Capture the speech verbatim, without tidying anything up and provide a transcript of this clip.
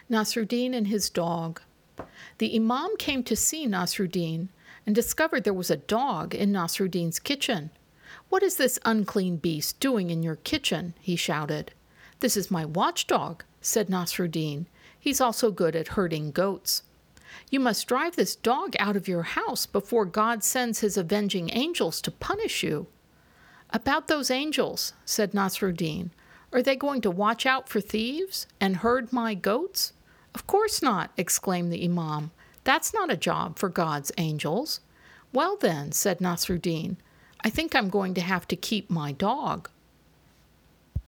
Nasruddin and his dog. The Imam came to see Nasruddin and discovered there was a dog in Nasruddin's kitchen. "What is this unclean beast doing in your kitchen?" he shouted. "This is my watchdog," said Nasruddin. "He's also good at herding goats." "You must drive this dog out of your house before God sends his avenging angels to punish you." "About those angels," said Nasruddin, "are they going to watch out for thieves and herd my goats?" "Of course not," exclaimed the Imam. "That's not a job for God's angels." "Well then," said Nasruddin, "I think I'm going to have to keep my dog."